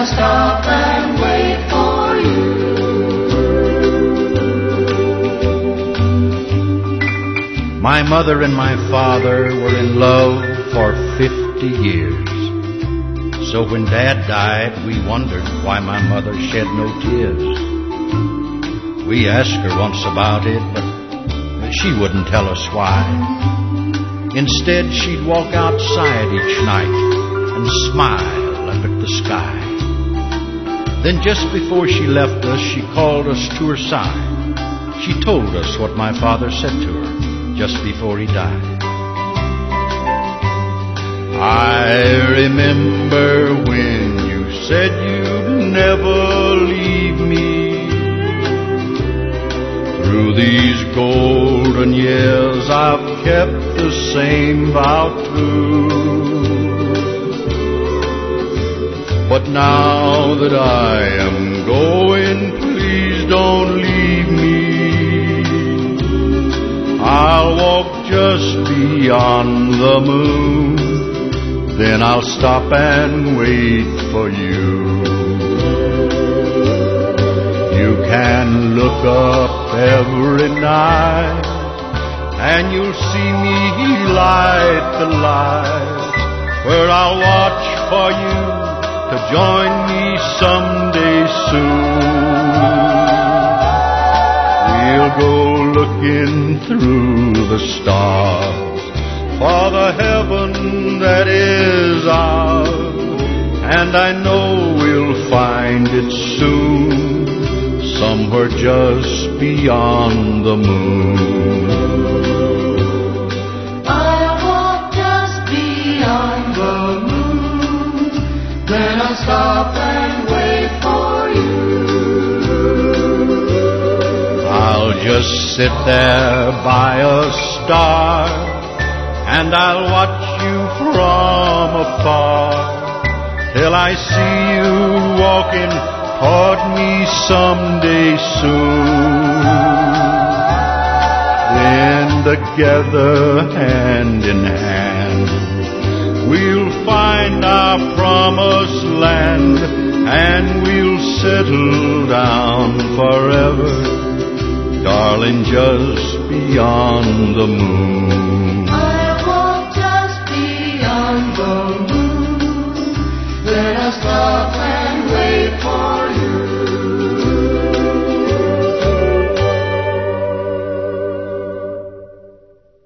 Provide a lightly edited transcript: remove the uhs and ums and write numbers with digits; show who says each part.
Speaker 1: stop and wait for you.
Speaker 2: My mother and my father were in love for 50 years. So when Dad died, we wondered why my mother shed no tears. We asked her once about it, but she wouldn't tell us why. Instead, she'd walk outside each night and smile up at the sky. Then just before she left us, she called us to her side. She told us what my father said to her just before he died. I remember when you said you'd never leave me. Through these golden years I've kept the same vow true. But now that I am going, please don't leave me. I'll walk just beyond the moon, then I'll stop and wait for you. You can look up every night and you'll see me light the light, where I'll watch for you to join me someday soon. We'll go looking through the stars for the heaven that is ours, and I know we'll find it soon, somewhere just beyond the moon.
Speaker 1: I'll walk just beyond the moon, then I'll stop and wait for you.
Speaker 2: I'll just sit there by a star, and I'll watch you from afar, till I see you walking toward me someday soon. Then together, hand in hand, we'll find our promised land, and we'll settle down forever, darling, just beyond the moon.